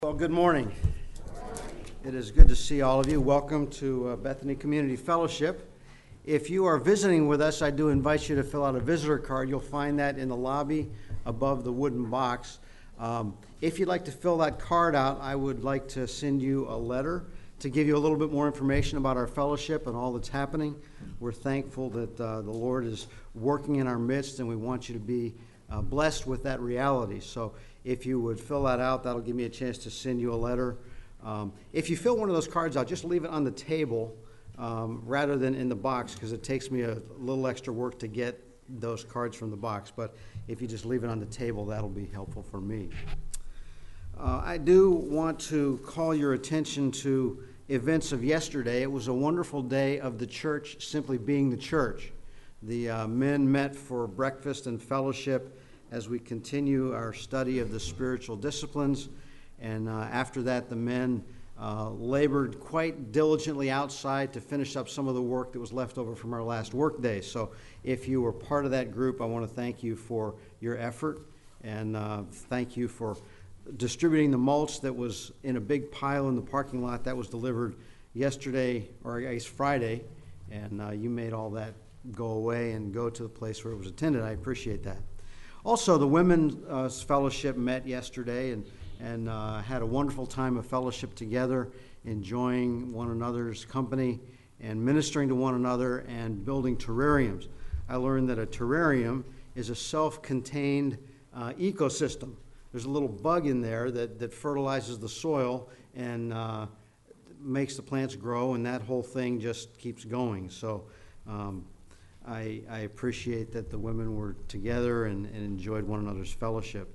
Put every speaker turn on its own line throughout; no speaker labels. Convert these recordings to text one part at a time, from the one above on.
Well, good morning. It is good to see all of you. Welcome to Bethany Community Fellowship. If you are visiting with us, I do invite you to fill out a visitor card. You'll find that in the lobby above the wooden box. If you'd like to fill that card out, I would like to send you a letter to give you a little bit more information about our fellowship and all that's happening. We're thankful that the Lord is working in our midst, and we want you to be blessed with that reality. So if you would fill that out, that'll give me a chance to send you a letter. If you fill one of those cards out, just leave it on the table rather than in the box, because it takes me a little extra work to get those cards from the box. But if you just leave it on the table, that'll be helpful for me. I do want to call your attention to events of yesterday. It was a wonderful day of the church simply being the church. The men met for breakfast and fellowship as we continue our study of the spiritual disciplines. And after that, the men labored quite diligently outside to finish up some of the work that was left over from our last work day. So if you were part of that group, I want to thank you for your effort, and thank you for distributing the mulch that was in a big pile in the parking lot. That was delivered yesterday, or I guess Friday, and you made all that go away and go to the place where it was attended. I appreciate that. Also, the Women's Fellowship met yesterday and had a wonderful time of fellowship together, enjoying one another's company and ministering to one another and building terrariums. I learned that a terrarium is a self-contained ecosystem. There's a little bug in there that fertilizes the soil and makes the plants grow, and that whole thing just keeps going. So I appreciate that the women were together and enjoyed one another's fellowship.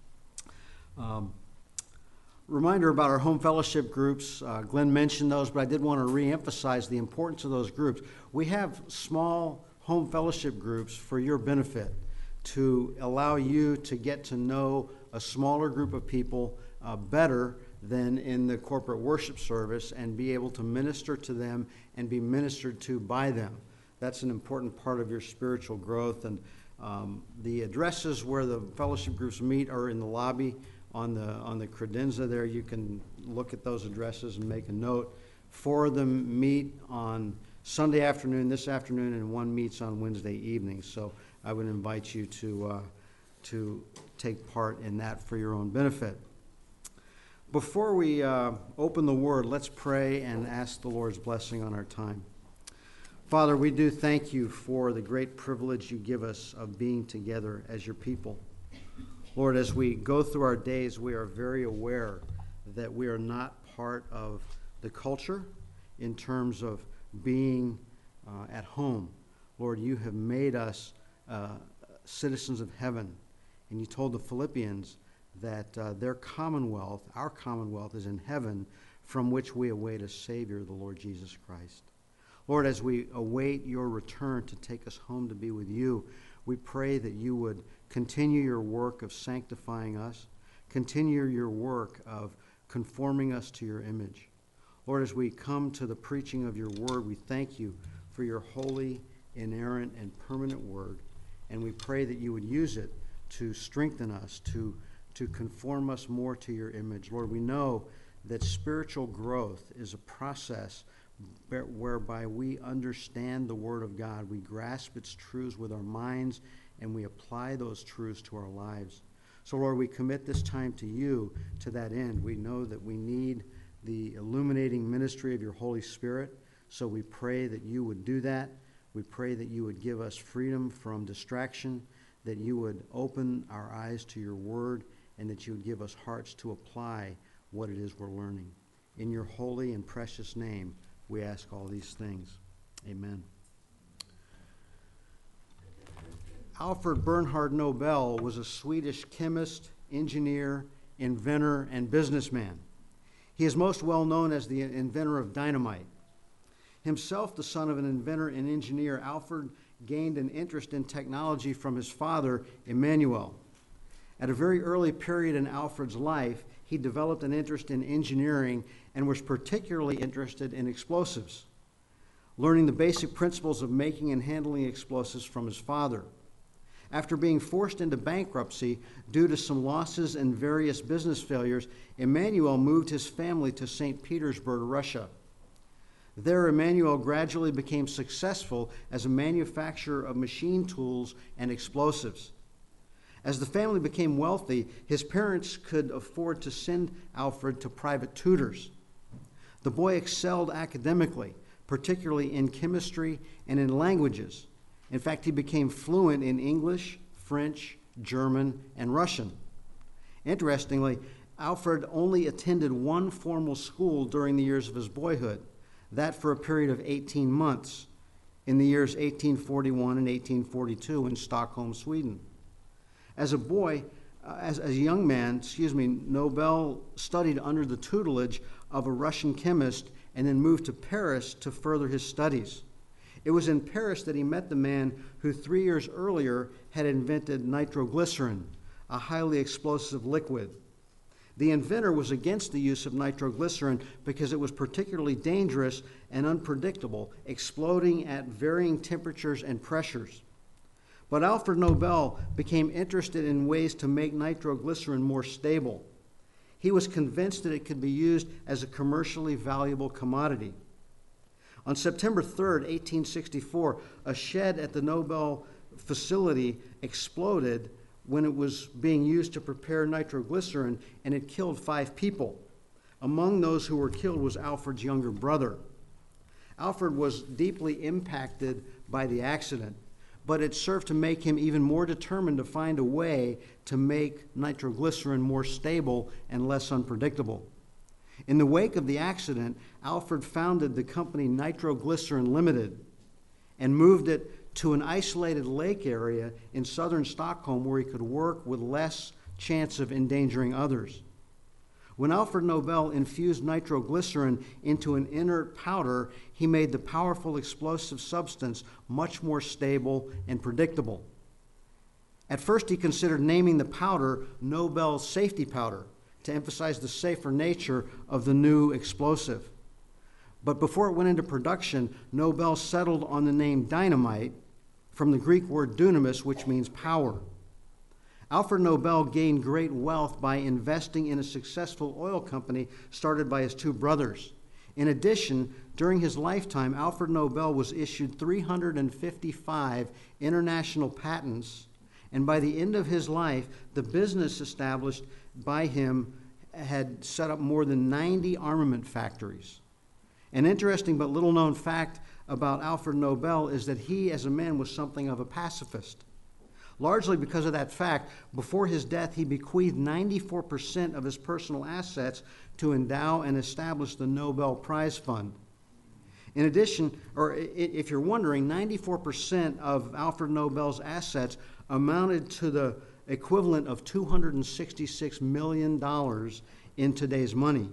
Reminder about our home fellowship groups. Glenn mentioned those, but I did want to reemphasize the importance of those groups. We have small home fellowship groups for your benefit, to allow you to get to know a smaller group of people better than in the corporate worship service, and be able to minister to them and be ministered to by them. That's an important part of your spiritual growth. And the addresses where the fellowship groups meet are in the lobby on the credenza there. You can look at those addresses and make a note. 4 of them meet on Sunday afternoon, this afternoon, and 1 meets on Wednesday evening. So I would invite you to take part in that for your own benefit. Before we open the Word, let's pray and ask the Lord's blessing on our time. Father, we do thank you for the great privilege you give us of being together as your people. Lord, as we go through our days, we are very aware that we are not part of the culture in terms of being at home. Lord, you have made us citizens of heaven, and you told the Philippians that their commonwealth, our commonwealth, is in heaven, from which we await a Savior, the Lord Jesus Christ. Lord, as we await your return to take us home to be with you, we pray that you would continue your work of sanctifying us, continue your work of conforming us to your image. Lord, as we come to the preaching of your word, we thank you for your holy, inerrant, and permanent word, and we pray that you would use it to strengthen us, to conform us more to your image. Lord, we know that spiritual growth is a process whereby we understand the Word of God. We grasp its truths with our minds, and we apply those truths to our lives. So, Lord, we commit this time to you to that end. We know that we need the illuminating ministry of your Holy Spirit, so we pray that you would do that. We pray that you would give us freedom from distraction, that you would open our eyes to your Word, and that you would give us hearts to apply what it is we're learning. In your holy and precious name, we ask all these things. Amen. Alfred Bernhard Nobel was a Swedish chemist, engineer, inventor, and businessman. He is most well known as the inventor of dynamite. Himself the son of an inventor and engineer, Alfred gained an interest in technology from his father, Emmanuel. At a very early period in Alfred's life, he developed an interest in engineering and was particularly interested in explosives, learning the basic principles of making and handling explosives from his father. After being forced into bankruptcy due to some losses and various business failures, Emanuel moved his family to St. Petersburg, Russia. There, Emanuel gradually became successful as a manufacturer of machine tools and explosives. As the family became wealthy, his parents could afford to send Alfred to private tutors. The boy excelled academically, particularly in chemistry and in languages. In fact, he became fluent in English, French, German, and Russian. Interestingly, Alfred only attended one formal school during the years of his boyhood, that for a period of 18 months, in the years 1841 and 1842 in Stockholm, Sweden. As a boy, as a young man, Nobel studied under the tutelage of a Russian chemist and then moved to Paris to further his studies. It was in Paris that he met the man who 3 years earlier had invented nitroglycerin, a highly explosive liquid. The inventor was against the use of nitroglycerin because it was particularly dangerous and unpredictable, exploding at varying temperatures and pressures. But Alfred Nobel became interested in ways to make nitroglycerin more stable. He was convinced that it could be used as a commercially valuable commodity. On September 3rd, 1864, a shed at the Nobel facility exploded when it was being used to prepare nitroglycerin, and it killed 5 people. Among those who were killed was Alfred's younger brother. Alfred was deeply impacted by the accident, but it served to make him even more determined to find a way to make nitroglycerin more stable and less unpredictable. In the wake of the accident, Alfred founded the company Nitroglycerin Limited and moved it to an isolated lake area in southern Stockholm where he could work with less chance of endangering others. When Alfred Nobel infused nitroglycerin into an inert powder, he made the powerful explosive substance much more stable and predictable. At first, he considered naming the powder Nobel Safety Powder to emphasize the safer nature of the new explosive. But before it went into production, Nobel settled on the name dynamite from the Greek word dunamis, which means power. Alfred Nobel gained great wealth by investing in a successful oil company started by his 2 brothers. In addition, during his lifetime, Alfred Nobel was issued 355 international patents, and by the end of his life, the business established by him had set up more than 90 armament factories. An interesting but little-known fact about Alfred Nobel is that he, as a man, was something of a pacifist. Largely because of that fact, before his death, he bequeathed 94% of his personal assets to endow and establish the Nobel Prize Fund. In addition, or if you're wondering, 94% of Alfred Nobel's assets amounted to the equivalent of $266 million in today's money.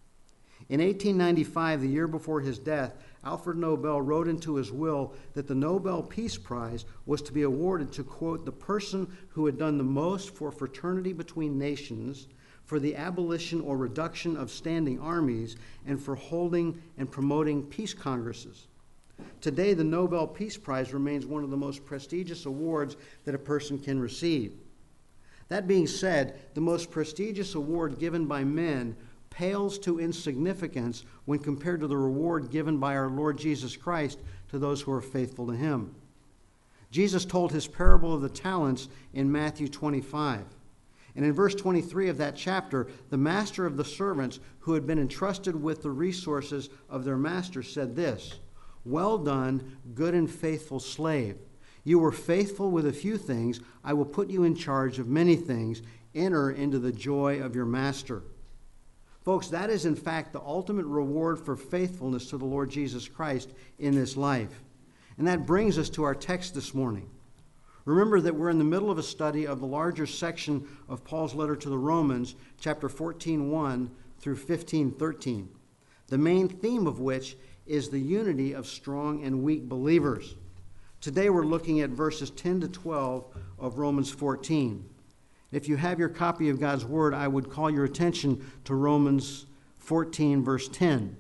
In 1895, the year before his death, Alfred Nobel wrote into his will that the Nobel Peace Prize was to be awarded to, quote, the person who had done the most for fraternity between nations, for the abolition or reduction of standing armies, and for holding and promoting peace congresses. Today, the Nobel Peace Prize remains one of the most prestigious awards that a person can receive. That being said, the most prestigious award given by men pales to insignificance when compared to the reward given by our Lord Jesus Christ to those who are faithful to him. Jesus told his parable of the talents in Matthew 25. And in verse 23 of that chapter, the master of the servants who had been entrusted with the resources of their master said this, "Well done, good and faithful slave. You were faithful with a few things. I will put you in charge of many things. Enter into the joy of your master." Folks, that is in fact the ultimate reward for faithfulness to the Lord Jesus Christ in this life. And that brings us to our text this morning. Remember that we're in the middle of a study of the larger section of Paul's letter to the Romans, chapter 14:1 through 15:13, the main theme of which is the unity of strong and weak believers. Today we're looking at verses 10 to 12 of Romans 14. If you have your copy of God's Word, I would call your attention to Romans 14, verse 10.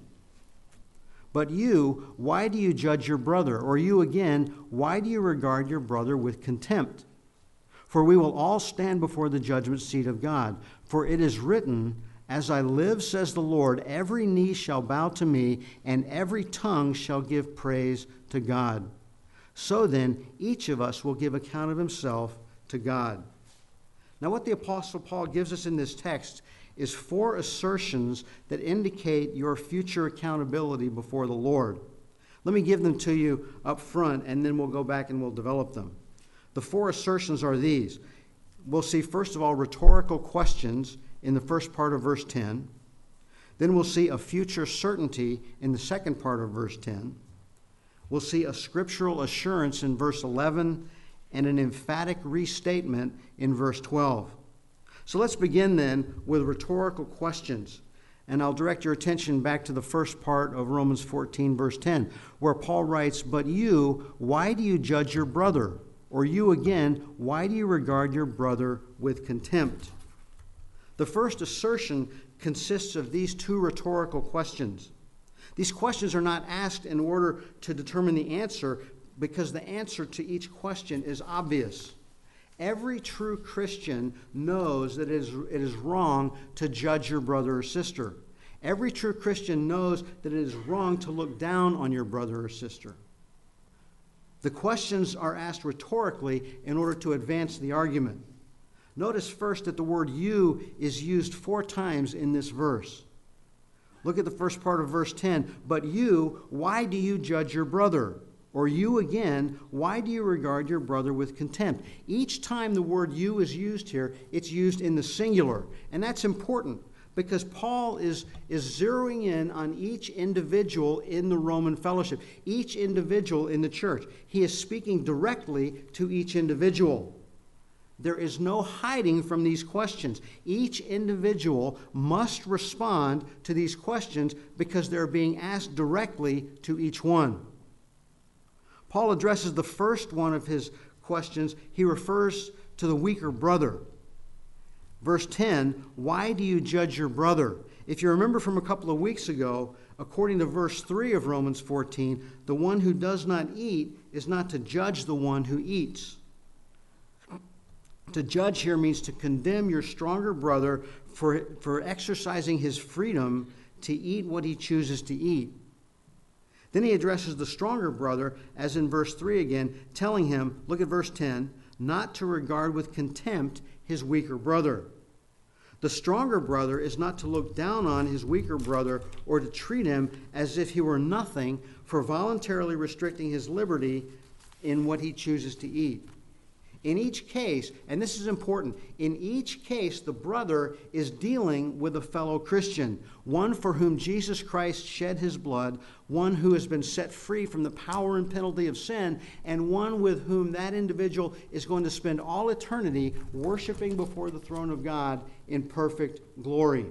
"But you, why do you judge your brother? Or you again, why do you regard your brother with contempt? For we will all stand before the judgment seat of God. For it is written, As I live, says the Lord, every knee shall bow to me, and every tongue shall give praise to God. So then, each of us will give account of himself to God. Now, what the Apostle Paul gives us in this text is 4 assertions that indicate your future accountability before the Lord. Let me give them to you up front, and then we'll go back and we'll develop them. The 4 assertions are these. We'll see, first of all, rhetorical questions in the first part of verse 10. Then we'll see a future certainty in the second part of verse 10. We'll see a scriptural assurance in verse 11 and an emphatic restatement in verse 12. So let's begin then with rhetorical questions. And I'll direct your attention back to the first part of Romans 14, verse 10, where Paul writes, But you, why do you judge your brother? Or you again, why do you regard your brother with contempt? The first assertion consists of these 2 rhetorical questions. These questions are not asked in order to determine the answer, because the answer to each question is obvious. Every true Christian knows that it is wrong to judge your brother or sister. Every true Christian knows that it is wrong to look down on your brother or sister. The questions are asked rhetorically in order to advance the argument. Notice first that the word you is used 4 times in this verse. Look at the first part of verse 10. But you, why do you judge your brother? Or you again, why do you regard your brother with contempt? Each time the word you is used here, it's used in the singular. And that's important because Paul is zeroing in on each individual in the Roman fellowship, each individual in the church. He is speaking directly to each individual. There is no hiding from these questions. Each individual must respond to these questions because they're being asked directly to each one. Paul addresses the first one of his questions. He refers to the weaker brother. Verse 10, why do you judge your brother? If you remember from a couple of weeks ago, according to verse 3 of Romans 14, the one who does not eat is not to judge the one who eats. To judge here means to condemn your stronger brother for exercising his freedom to eat what he chooses to eat. Then he addresses the stronger brother, as in verse 3 again, telling him, look at verse 10, not to regard with contempt his weaker brother. The stronger brother is not to look down on his weaker brother or to treat him as if he were nothing for voluntarily restricting his liberty in what he chooses to eat. In each case, and this is important, in each case the brother is dealing with a fellow Christian, one for whom Jesus Christ shed his blood, one who has been set free from the power and penalty of sin, and one with whom that individual is going to spend all eternity worshiping before the throne of God in perfect glory.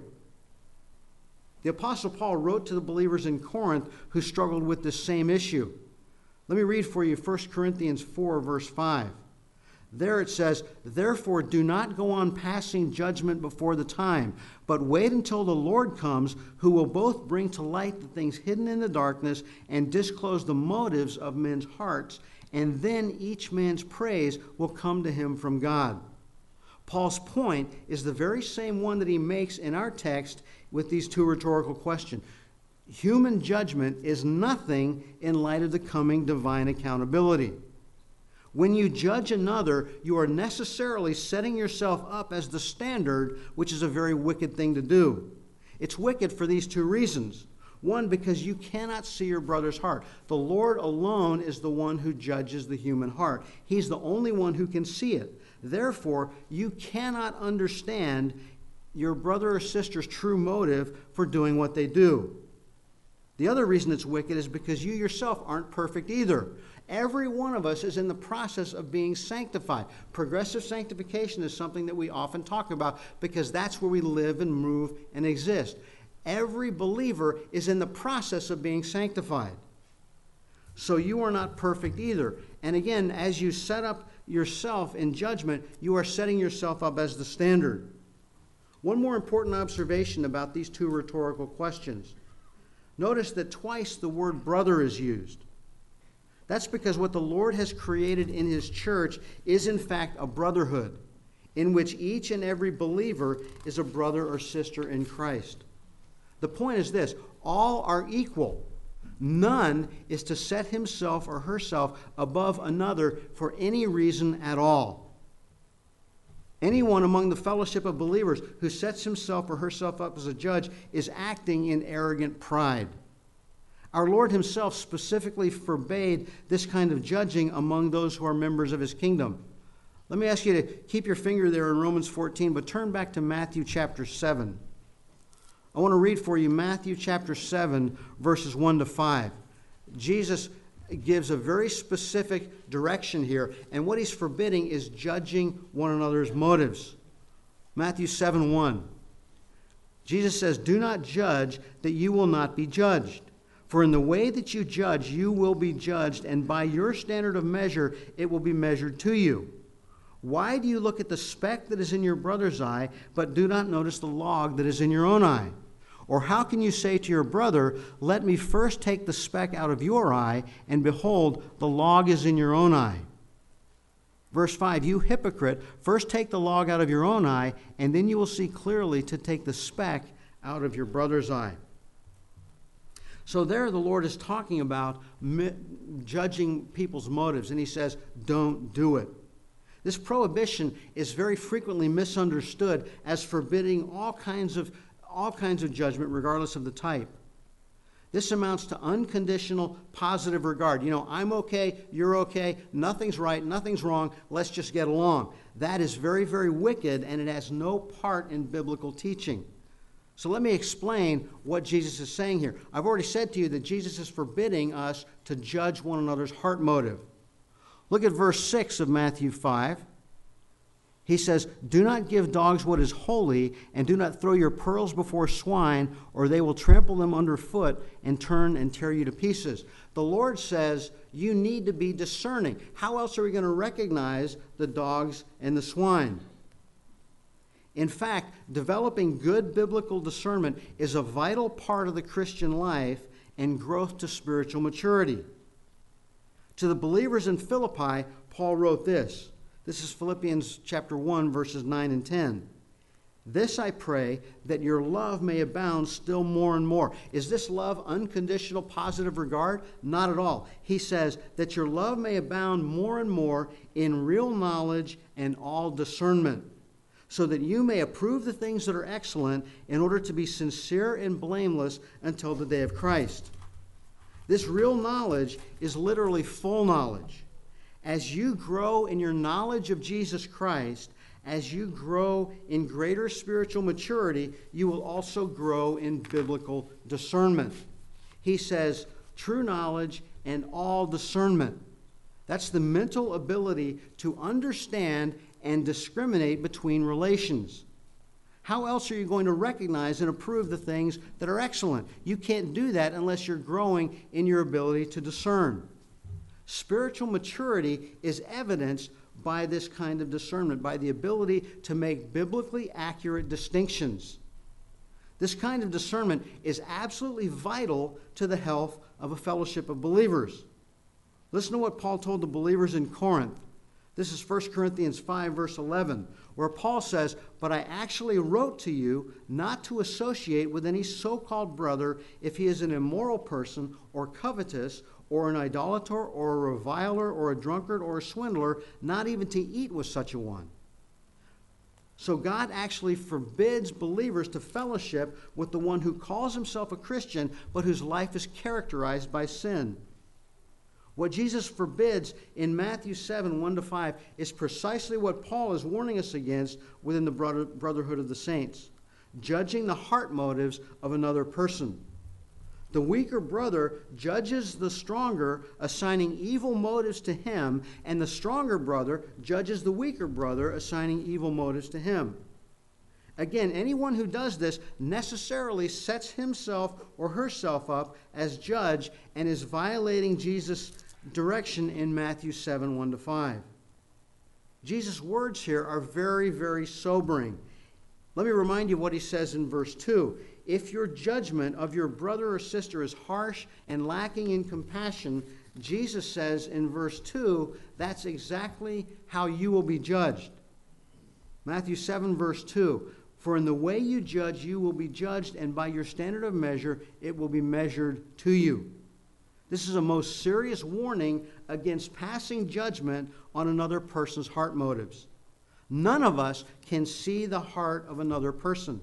The Apostle Paul wrote to the believers in Corinth who struggled with this same issue. Let me read for you 1 Corinthians 4, verse 5. There it says, therefore do not go on passing judgment before the time, but wait until the Lord comes, who will both bring to light the things hidden in the darkness and disclose the motives of men's hearts, and then each man's praise will come to him from God. Paul's point is the very same one that he makes in our text with these 2 rhetorical questions. Human judgment is nothing in light of the coming divine accountability. When you judge another, you are necessarily setting yourself up as the standard, which is a very wicked thing to do. It's wicked for these 2 reasons. One, because you cannot see your brother's heart. The Lord alone is the one who judges the human heart. He's the only one who can see it. Therefore, you cannot understand your brother or sister's true motive for doing what they do. The other reason it's wicked is because you yourself aren't perfect either. Every one of us is in the process of being sanctified. Progressive sanctification is something that we often talk about because that's where we live and move and exist. Every believer is in the process of being sanctified. So you are not perfect either. And again, as you set up yourself in judgment, you are setting yourself up as the standard. One more important observation about these 2 rhetorical questions. Notice that twice the word brother is used. That's because what the Lord has created in his church is in fact a brotherhood in which each and every believer is a brother or sister in Christ. The point is this: all are equal. None is to set himself or herself above another for any reason at all. Anyone among the fellowship of believers who sets himself or herself up as a judge is acting in arrogant pride. Our Lord himself specifically forbade this kind of judging among those who are members of his kingdom. Let me ask you to keep your finger there in Romans 14, but turn back to Matthew chapter 7. I want to read for you Matthew chapter 7, verses 1 to 5. Jesus gives a very specific direction here, and what he's forbidding is judging one another's motives. Matthew 7, 1. Jesus says, "Do not judge, that you will not be judged. For in the way that you judge, you will be judged, and by your standard of measure, it will be measured to you. Why do you look at the speck that is in your brother's eye, but do not notice the log that is in your own eye? Or how can you say to your brother, 'Let me first take the speck out of your eye,' and behold, the log is in your own eye? Verse 5, you hypocrite, first take the log out of your own eye, and then you will see clearly to take the speck out of your brother's eye." So there the Lord is talking about judging people's motives, and he says, don't do it. This prohibition is very frequently misunderstood as forbidding all kinds of judgment, regardless of the type. This amounts to unconditional positive regard. I'm okay, you're okay, nothing's right, nothing's wrong, let's just get along. That is very, very wicked, and it has no part in biblical teaching. So let me explain what Jesus is saying here. I've already said to you that Jesus is forbidding us to judge one another's heart motive. Look at verse 6 of Matthew 5. He says, "Do not give dogs what is holy, and do not throw your pearls before swine, or they will trample them underfoot and turn and tear you to pieces." The Lord says you need to be discerning. How else are we going to recognize the dogs and the swine? In fact, developing good biblical discernment is a vital part of the Christian life and growth to spiritual maturity. To the believers in Philippi, Paul wrote this. This is Philippians chapter 1, verses 9 and 10. "This I pray, that your love may abound still more and more." Is this love unconditional, positive regard? Not at all. He says that your love may abound more and more in real knowledge and all discernment, so that you may approve the things that are excellent, in order to be sincere and blameless until the day of Christ. This real knowledge is literally full knowledge. As you grow in your knowledge of Jesus Christ, as you grow in greater spiritual maturity, you will also grow in biblical discernment. He says, true knowledge and all discernment. That's the mental ability to understand and discriminate between relations. How else are you going to recognize and approve the things that are excellent? You can't do that unless you're growing in your ability to discern. Spiritual maturity is evidenced by this kind of discernment, by the ability to make biblically accurate distinctions. This kind of discernment is absolutely vital to the health of a fellowship of believers. Listen to what Paul told the believers in Corinth. This is 1 Corinthians 5, verse 11, where Paul says, "But I actually wrote to you not to associate with any so-called brother if he is an immoral person or covetous or an idolater or a reviler or a drunkard or a swindler, not even to eat with such a one." So God actually forbids believers to fellowship with the one who calls himself a Christian, but whose life is characterized by sin. What Jesus forbids in Matthew 7, 1 to 5 is precisely what Paul is warning us against within the brotherhood of the saints: judging the heart motives of another person. The weaker brother judges the stronger, assigning evil motives to him, and the stronger brother judges the weaker brother, assigning evil motives to him. Again, anyone who does this necessarily sets himself or herself up as judge and is violating Jesus' direction in Matthew 7, 1 to 5. Jesus' words here are very, very sobering. Let me remind you what he says in verse 2. "If your judgment of your brother or sister is harsh and lacking in compassion, Jesus says in verse 2, that's exactly how you will be judged. Matthew 7, verse 2, for in the way you judge, you will be judged, and by your standard of measure, it will be measured to you. This is a most serious warning against passing judgment on another person's heart motives. None of us can see the heart of another person.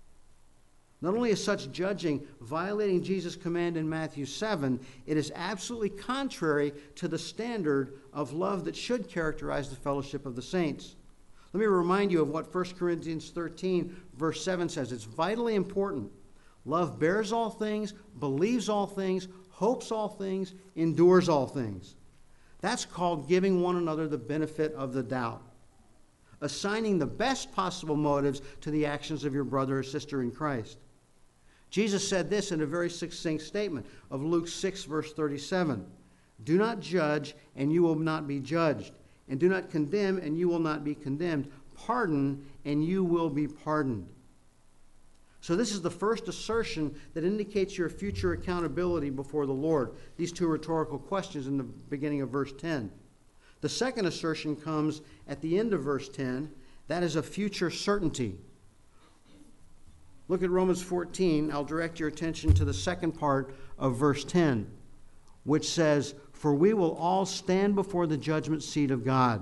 Not only is such judging violating Jesus' command in Matthew 7, it is absolutely contrary to the standard of love that should characterize the fellowship of the saints. Let me remind you of what 1 Corinthians 13, verse 7 says. It's vitally important. Love bears all things, believes all things, hopes all things, endures all things. That's called giving one another the benefit of the doubt. Assigning the best possible motives to the actions of your brother or sister in Christ. Jesus said this in a very succinct statement of Luke 6, verse 37. Do not judge, and you will not be judged. And do not condemn, and you will not be condemned. Pardon, and you will be pardoned. So this is the first assertion that indicates your future accountability before the Lord. These two rhetorical questions in the beginning of verse 10. The second assertion comes at the end of verse 10. That is a future certainty. Look at Romans 14. I'll direct your attention to the second part of verse 10, which says, for we will all stand before the judgment seat of God.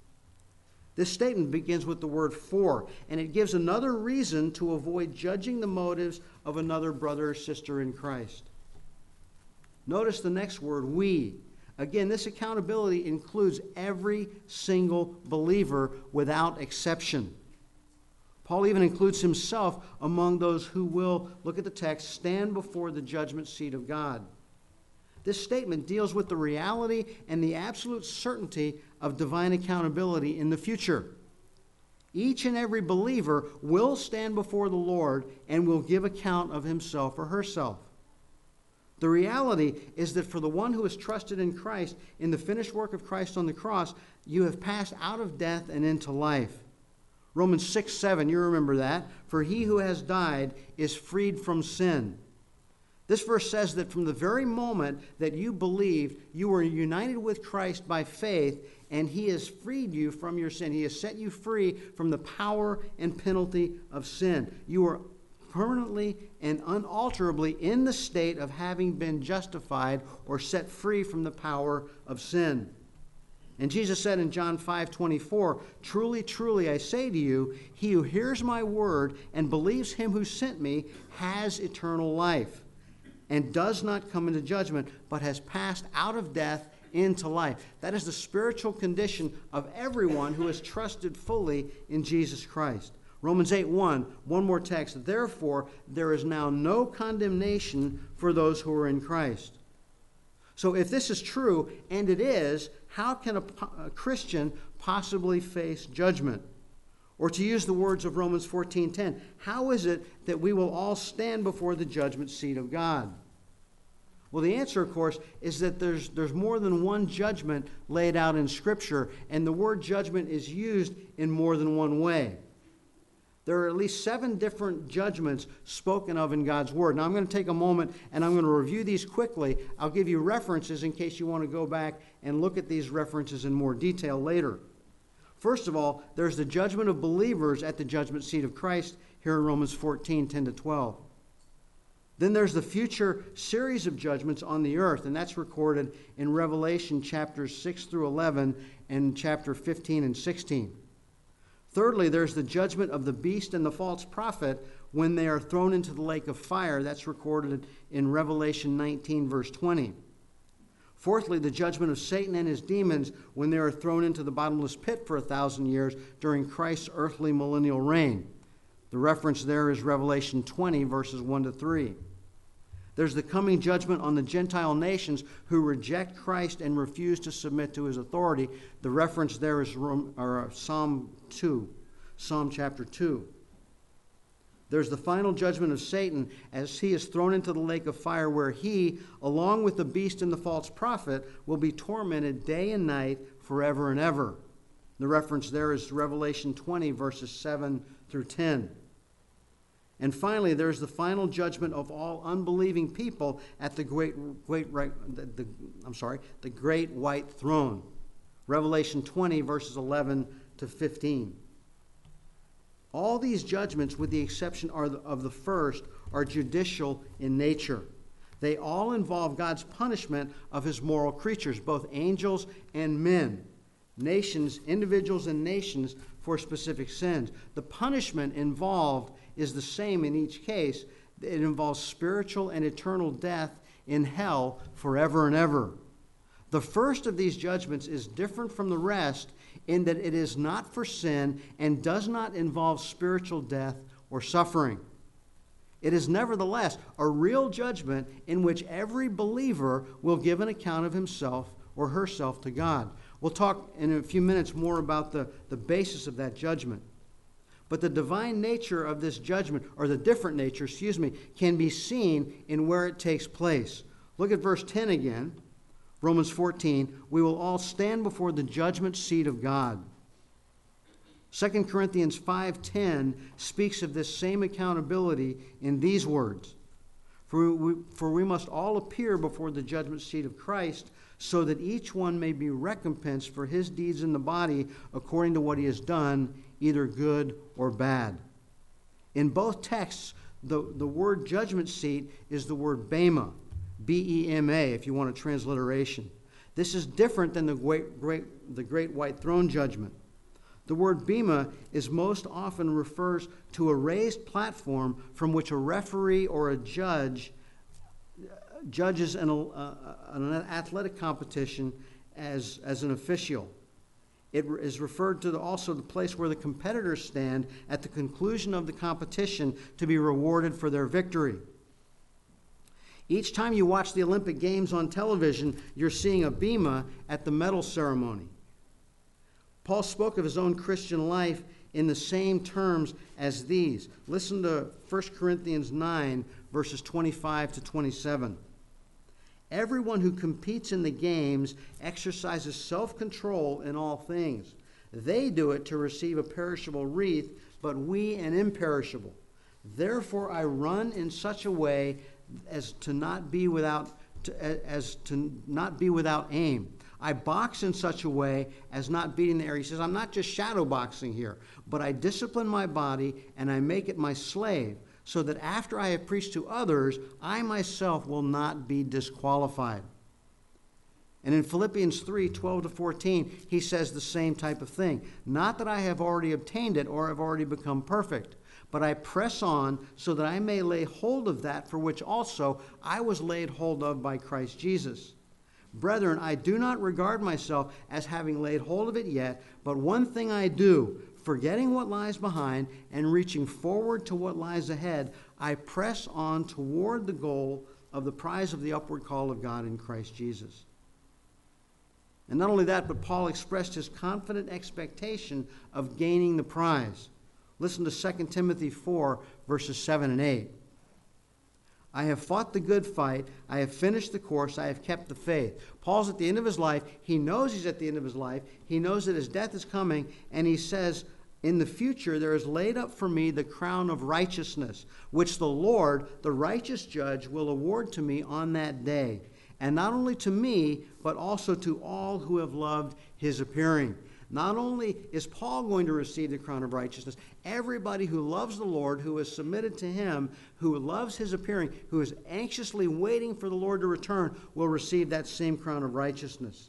This statement begins with the word for, and it gives another reason to avoid judging the motives of another brother or sister in Christ. Notice the next word, we. Again, this accountability includes every single believer without exception. Paul even includes himself among those who will, look at the text, stand before the judgment seat of God. This statement deals with the reality and the absolute certainty of divine accountability in the future. Each and every believer will stand before the Lord and will give account of himself or herself. The reality is that for the one who has trusted in Christ, in the finished work of Christ on the cross, you have passed out of death and into life. Romans 6, 7, you remember that. For he who has died is freed from sin. This verse says that from the very moment that you believed, you were united with Christ by faith, and he has freed you from your sin. He has set you free from the power and penalty of sin. You are permanently and unalterably in the state of having been justified or set free from the power of sin. And Jesus said in John 5:24, truly, truly, I say to you, he who hears my word and believes him who sent me has eternal life, and does not come into judgment, but has passed out of death into life. That is the spiritual condition of everyone who has trusted fully in Jesus Christ. Romans 8:1, one more text. Therefore, there is now no condemnation for those who are in Christ. So if this is true, and it is, how can a Christian possibly face judgment? Or to use the words of Romans 14:10, how is it that we will all stand before the judgment seat of God? Well, the answer, of course, is that there's more than one judgment laid out in Scripture, and the word judgment is used in more than one way. There are at least 7 different judgments spoken of in God's Word. Now, I'm going to take a moment and I'm going to review these quickly. I'll give you references in case you want to go back and look at these references in more detail later. First of all, there's the judgment of believers at the judgment seat of Christ here in Romans 14:10-12. Then there's the future series of judgments on the earth, and that's recorded in Revelation chapters 6 through 11 and chapter 15 and 16. Thirdly, there's the judgment of the beast and the false prophet when they are thrown into the lake of fire. That's recorded in Revelation 19, verse 20. Fourthly, the judgment of Satan and his demons when they are thrown into the bottomless pit for 1,000 years during Christ's earthly millennial reign. The reference there is Revelation 20, verses 1-3. There's the coming judgment on the Gentile nations who reject Christ and refuse to submit to his authority. The reference there is Psalm chapter 2. There's the final judgment of Satan as he is thrown into the lake of fire, where he, along with the beast and the false prophet, will be tormented day and night forever and ever. The reference there is Revelation 20, verses 7-10. And finally, there's the final judgment of all unbelieving people at the great white throne. Revelation 20, verses 11 to 15. All these judgments, with the exception of the first, are judicial in nature. They all involve God's punishment of his moral creatures, both angels and men, nations, individuals and nations, for specific sins. The punishment involved is the same in each case. It involves spiritual and eternal death in hell forever and ever. The first of these judgments is different from the rest in that it is not for sin and does not involve spiritual death or suffering. It is nevertheless a real judgment in which every believer will give an account of himself or herself to God. We'll talk in a few minutes more about the basis of that judgment. But the divine nature of this judgment, or the different nature, can be seen in where it takes place. Look at verse 10 again. Romans 14, we will all stand before the judgment seat of God. 2 Corinthians 5:10 speaks of this same accountability in these words. For we must all appear before the judgment seat of Christ, so that each one may be recompensed for his deeds in the body according to what he has done, either good or bad. In both texts, the word judgment seat is the word bema, B-E-M-A, if you want a transliteration. This is different than the great white throne judgment. The word bema is most often refers to a raised platform from which a referee or a judge judges an athletic competition as an official. It is referred to also the place where the competitors stand at the conclusion of the competition to be rewarded for their victory. Each time you watch the Olympic Games on television, you're seeing a bema at the medal ceremony. Paul spoke of his own Christian life in the same terms as these. Listen to 1 Corinthians 9, verses 25 to 27. Everyone who competes in the games exercises self-control in all things. They do it to receive a perishable wreath, but we an imperishable. Therefore I run in such a way as to not be without aim. I box in such a way as not beating the air. He says, I'm not just shadow boxing here, but I discipline my body and I make it my slave, so that after I have preached to others, I myself will not be disqualified. And in Philippians 3, 12 to 14, he says the same type of thing. Not that I have already obtained it or have already become perfect, but I press on so that I may lay hold of that for which also I was laid hold of by Christ Jesus. Brethren, I do not regard myself as having laid hold of it yet, but one thing I do, forgetting what lies behind and reaching forward to what lies ahead, I press on toward the goal of the prize of the upward call of God in Christ Jesus. And not only that, but Paul expressed his confident expectation of gaining the prize. Listen to 2 Timothy 4, verses 7 and 8. I have fought the good fight. I have finished the course. I have kept the faith. Paul's at the end of his life. He knows he's at the end of his life. He knows that his death is coming. And he says, in the future, there is laid up for me the crown of righteousness, which the Lord, the righteous judge, will award to me on that day. And not only to me, but also to all who have loved his appearing. Not only is Paul going to receive the crown of righteousness, everybody who loves the Lord, who is submitted to him, who loves his appearing, who is anxiously waiting for the Lord to return, will receive that same crown of righteousness.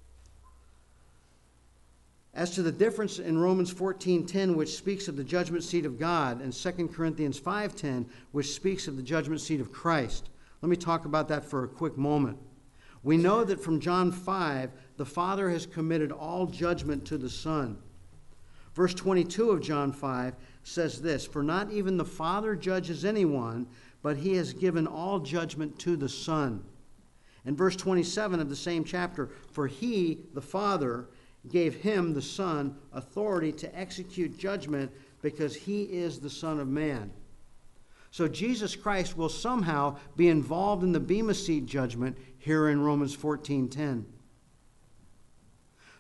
As to the difference in Romans 14:10, which speaks of the judgment seat of God, and 2 Corinthians 5:10, which speaks of the judgment seat of Christ, let me talk about that for a quick moment. We know that from John 5, the Father has committed all judgment to the Son. Verse 22 of John 5 says this, for not even the Father judges anyone, but he has given all judgment to the Son. And verse 27 of the same chapter, for he, the Father, gave him, the Son, authority to execute judgment because he is the Son of Man. So Jesus Christ will somehow be involved in the Bema Seat judgment here in Romans 14:10.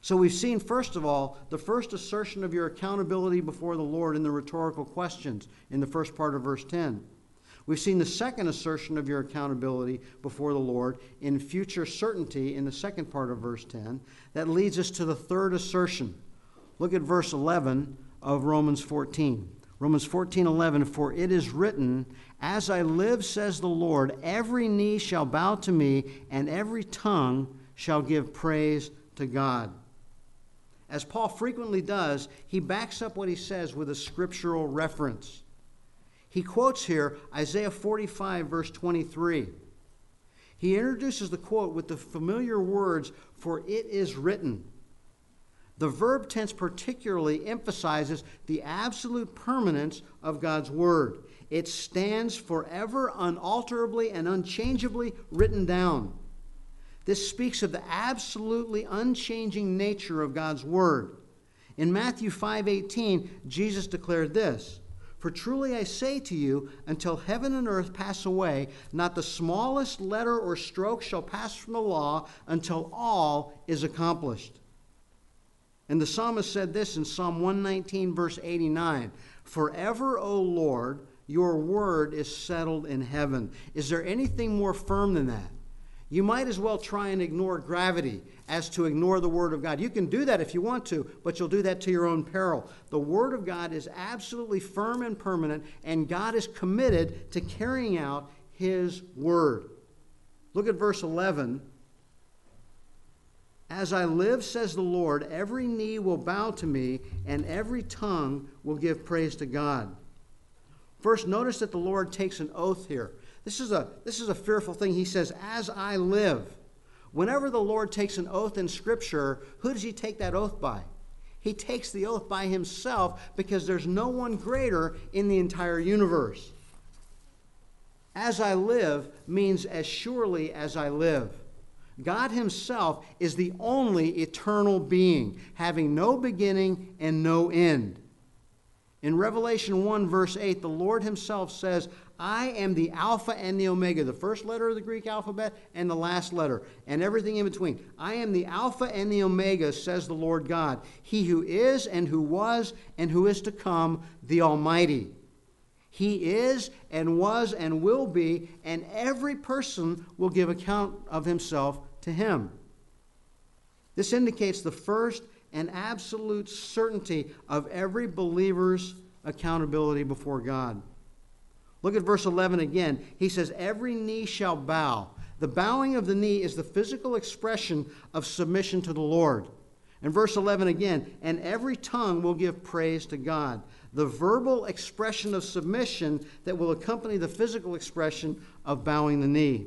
So we've seen, first of all, the first assertion of your accountability before the Lord in the rhetorical questions in the first part of verse 10. We've seen the second assertion of your accountability before the Lord in future certainty in the second part of verse 10. That leads us to the third assertion. Look at verse 11 of Romans 14. Romans 14:11, for it is written, as I live, says the Lord, every knee shall bow to me, and every tongue shall give praise to God. As Paul frequently does, he backs up what he says with a scriptural reference. He quotes here Isaiah 45, verse 23. He introduces the quote with the familiar words, for it is written. The verb tense particularly emphasizes the absolute permanence of God's word. It stands forever, unalterably, and unchangeably written down. This speaks of the absolutely unchanging nature of God's word. In Matthew 5:18, Jesus declared this, for truly I say to you, until heaven and earth pass away, not the smallest letter or stroke shall pass from the law until all is accomplished. And the psalmist said this in Psalm 119, verse 89, forever, O Lord, your word is settled in heaven. Is there anything more firm than that? You might as well try and ignore gravity as to ignore the Word of God. You can do that if you want to, but you'll do that to your own peril. The Word of God is absolutely firm and permanent, and God is committed to carrying out His Word. Look at verse 11. As I live, says the Lord, every knee will bow to me, and every tongue will give praise to God. First, notice that the Lord takes an oath here. This is a fearful thing. He says, as I live. Whenever the Lord takes an oath in Scripture, who does he take that oath by? He takes the oath by himself because there's no one greater in the entire universe. As I live means as surely as I live. God himself is the only eternal being, having no beginning and no end. In Revelation 1, verse 8, the Lord himself says, I am the Alpha and the Omega, the first letter of the Greek alphabet and the last letter, and everything in between. I am the Alpha and the Omega, says the Lord God, he who is and who was and who is to come, the Almighty. He is and was and will be, and every person will give account of himself to him. This indicates the first and absolute certainty of every believer's accountability before God. Look at verse 11 again. He says, every knee shall bow. The bowing of the knee is the physical expression of submission to the Lord. And verse 11 again, and every tongue will give praise to God. The verbal expression of submission that will accompany the physical expression of bowing the knee.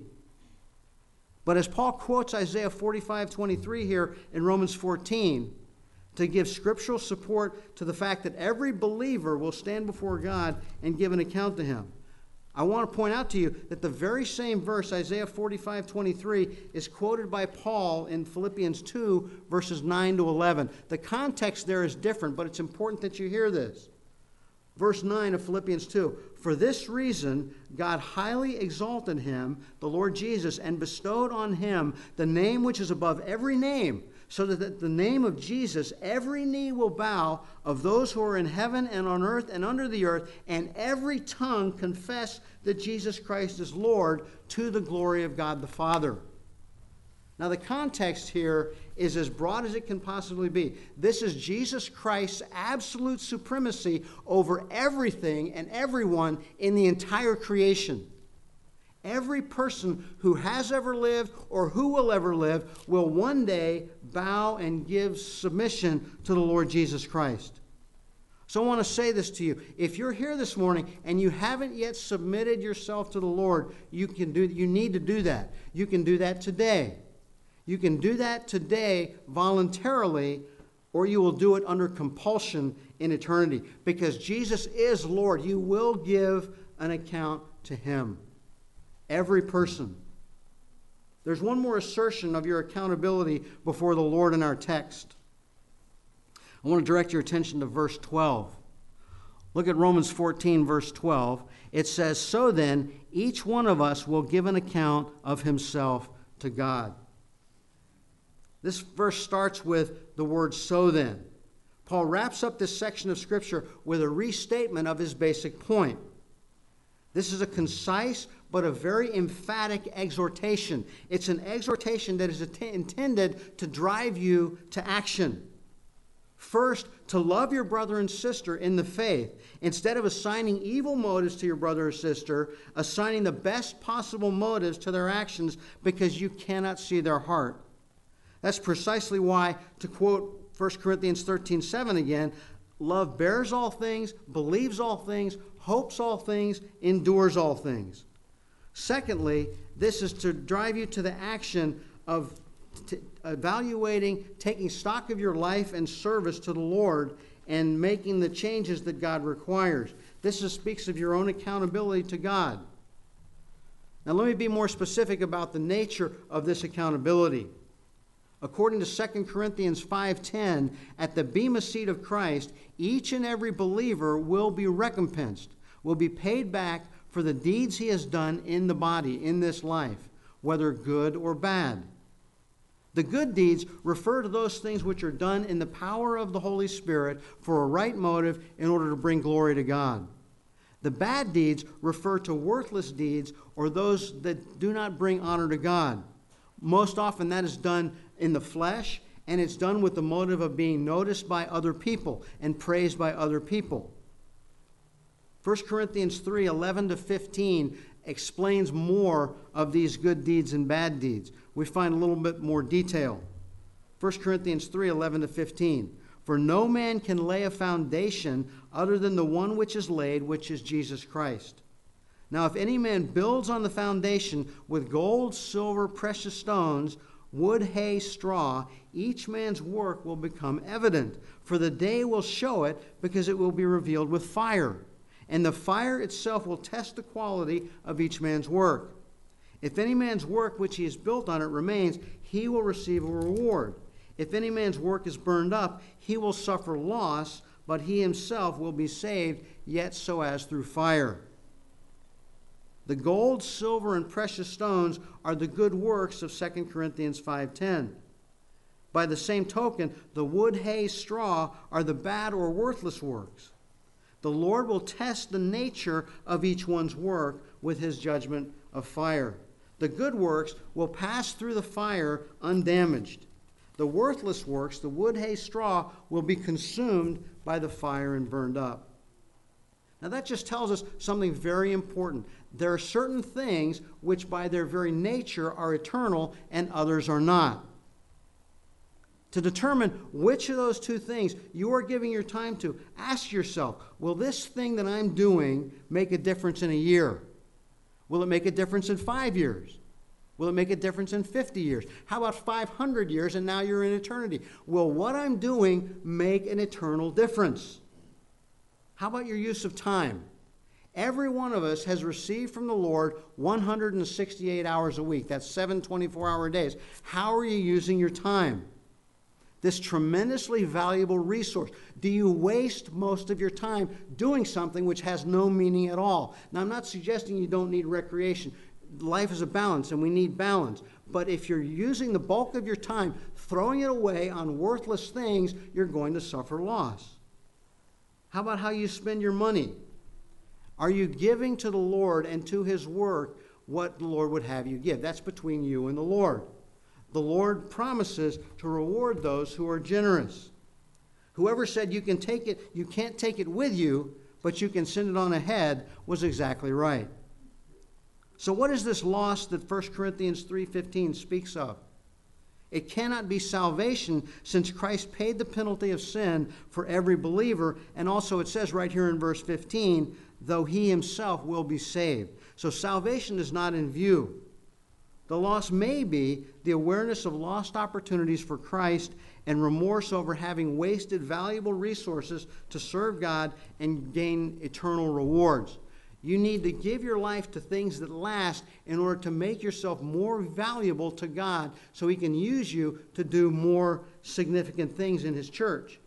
But as Paul quotes Isaiah 45:23 here in Romans 14, to give scriptural support to the fact that every believer will stand before God and give an account to him. I want to point out to you that the very same verse, Isaiah 45:23, is quoted by Paul in Philippians 2, verses 9 to 11. The context there is different, but it's important that you hear this. Verse 9 of Philippians 2, for this reason God highly exalted him, the Lord Jesus, and bestowed on him the name which is above every name, so that at the name of Jesus every knee will bow of those who are in heaven and on earth and under the earth, and every tongue confess that Jesus Christ is Lord, to the glory of God the Father. Now the context here is as broad as it can possibly be. This is Jesus Christ's absolute supremacy over everything and everyone in the entire creation. Every person who has ever lived or who will ever live will one day bow and give submission to the Lord Jesus Christ. So I want to say this to you. If you're here this morning and you haven't yet submitted yourself to the Lord, you need to do that. You can do that today. You can do that today voluntarily, or you will do it under compulsion in eternity. Because Jesus is Lord, you will give an account to him. Every person. There's one more assertion of your accountability before the Lord in our text. I want to direct your attention to verse 12. Look at Romans 14, verse 12. It says, so then, each one of us will give an account of himself to God. This verse starts with the word "so then." Paul wraps up this section of Scripture with a restatement of his basic point. This is a concise but a very emphatic exhortation. It's an exhortation that is intended to drive you to action. First, to love your brother and sister in the faith. Instead of assigning evil motives to your brother or sister, assigning the best possible motives to their actions because you cannot see their heart. That's precisely why, to quote 1 Corinthians 13:7 again, love bears all things, believes all things, hopes all things, endures all things. Secondly, this is to drive you to the action of evaluating, taking stock of your life and service to the Lord and making the changes that God requires. This speaks of your own accountability to God. Now let me be more specific about the nature of this accountability. According to 2 Corinthians 5:10, at the bema seat of Christ, each and every believer will be recompensed, will be paid back for the deeds he has done in the body, in this life, whether good or bad. The good deeds refer to those things which are done in the power of the Holy Spirit for a right motive in order to bring glory to God. The bad deeds refer to worthless deeds or those that do not bring honor to God. Most often that is done in the flesh, and it's done with the motive of being noticed by other people and praised by other people. 1 Corinthians 3:11-15 explains more of these good deeds and bad deeds. We find a little bit more detail. 1 Corinthians 3:11-15. For no man can lay a foundation other than the one which is laid, which is Jesus Christ. Now if any man builds on the foundation with gold, silver, precious stones, wood, hay, straw, each man's work will become evident, for the day will show it, because it will be revealed with fire. And the fire itself will test the quality of each man's work. If any man's work which he has built on it remains, he will receive a reward. If any man's work is burned up, he will suffer loss, but he himself will be saved, yet so as through fire. The gold, silver, and precious stones are the good works of 2 Corinthians 5:10. By the same token, the wood, hay, straw are the bad or worthless works. The Lord will test the nature of each one's work with his judgment of fire. The good works will pass through the fire undamaged. The worthless works, the wood, hay, straw, will be consumed by the fire and burned up. Now that just tells us something very important. There are certain things which by their very nature are eternal and others are not. To determine which of those two things you are giving your time to, ask yourself, will this thing that I'm doing make a difference in a year? Will it make a difference in 5 years? Will it make a difference in 50 years? How about 500 years and now you're in eternity? Will what I'm doing make an eternal difference? How about your use of time? Every one of us has received from the Lord 168 hours a week. That's 7 24-hour days. How are you using your time? This tremendously valuable resource. Do you waste most of your time doing something which has no meaning at all? Now, I'm not suggesting you don't need recreation. Life is a balance, and we need balance. But if you're using the bulk of your time, throwing it away on worthless things, you're going to suffer loss. How about how you spend your money? Are you giving to the Lord and to his work what the Lord would have you give? That's between you and the Lord. The Lord promises to reward those who are generous. Whoever said you can't take it with you, but you can send it on ahead, was exactly right. So what is this loss that 1 Corinthians 3:15 speaks of? It cannot be salvation, since Christ paid the penalty of sin for every believer. And also it says right here in verse 15, though he himself will be saved. So salvation is not in view. The loss may be the awareness of lost opportunities for Christ and remorse over having wasted valuable resources to serve God and gain eternal rewards. You need to give your life to things that last in order to make yourself more valuable to God so he can use you to do more significant things in his church.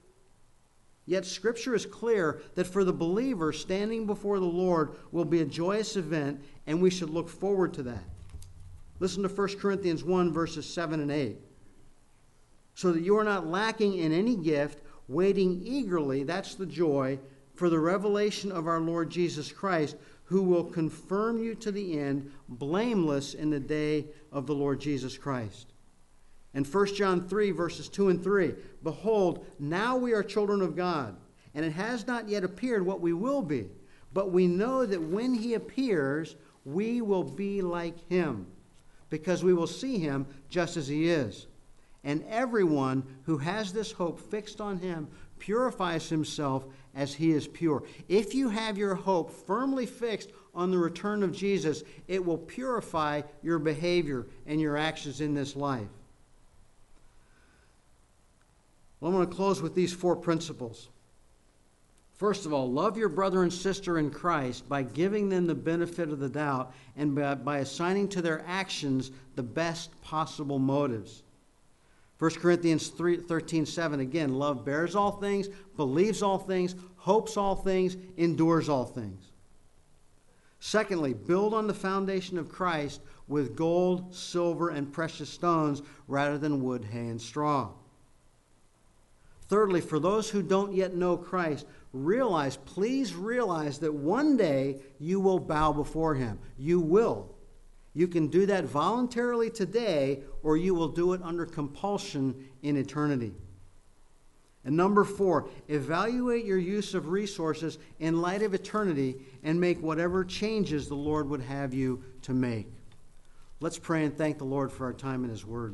Yet Scripture is clear that for the believer, standing before the Lord will be a joyous event, and we should look forward to that. Listen to 1 Corinthians 1, verses 7 and 8. so that you are not lacking in any gift, waiting eagerly, that's the joy, for the revelation of our Lord Jesus Christ, who will confirm you to the end, blameless in the day of the Lord Jesus Christ. And 1 John 3, verses 2 and 3, behold, now we are children of God, and it has not yet appeared what we will be. But we know that when he appears, we will be like him, because we will see him just as he is. And everyone who has this hope fixed on him purifies himself as he is pure. If you have your hope firmly fixed on the return of Jesus, it will purify your behavior and your actions in this life. Well, I'm going to close with these 4 principles. First of all, love your brother and sister in Christ by giving them the benefit of the doubt and by assigning to their actions the best possible motives. 1 Corinthians 13:7, again, love bears all things, believes all things, hopes all things, endures all things. Secondly, build on the foundation of Christ with gold, silver, and precious stones rather than wood, hay, and straw. Thirdly, for those who don't yet know Christ, please realize that one day you will bow before him. You will. You can do that voluntarily today, or you will do it under compulsion in eternity. And number 4, evaluate your use of resources in light of eternity and make whatever changes the Lord would have you to make. Let's pray and thank the Lord for our time in his word.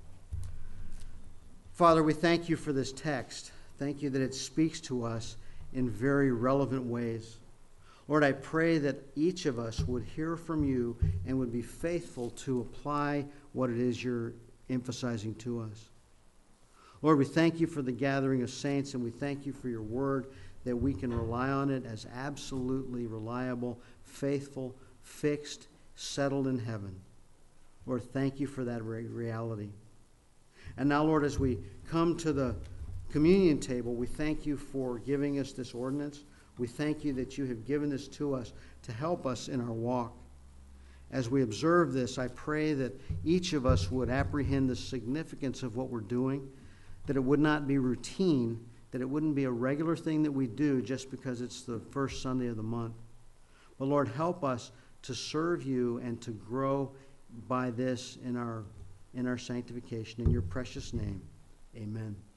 Father, we thank you for this text. Thank you that it speaks to us in very relevant ways. Lord, I pray that each of us would hear from you and would be faithful to apply what it is you're emphasizing to us. Lord, we thank you for the gathering of saints, and we thank you for your word, that we can rely on it as absolutely reliable, faithful, fixed, settled in heaven. Lord, thank you for that reality. And now, Lord, as we come to the communion table, we thank you for giving us this ordinance. We thank you that you have given this to us to help us in our walk. As we observe this, I pray that each of us would apprehend the significance of what we're doing, that it would not be routine, that it wouldn't be a regular thing that we do just because it's the first Sunday of the month. But Lord, help us to serve you and to grow by this in our sanctification. In your precious name, amen.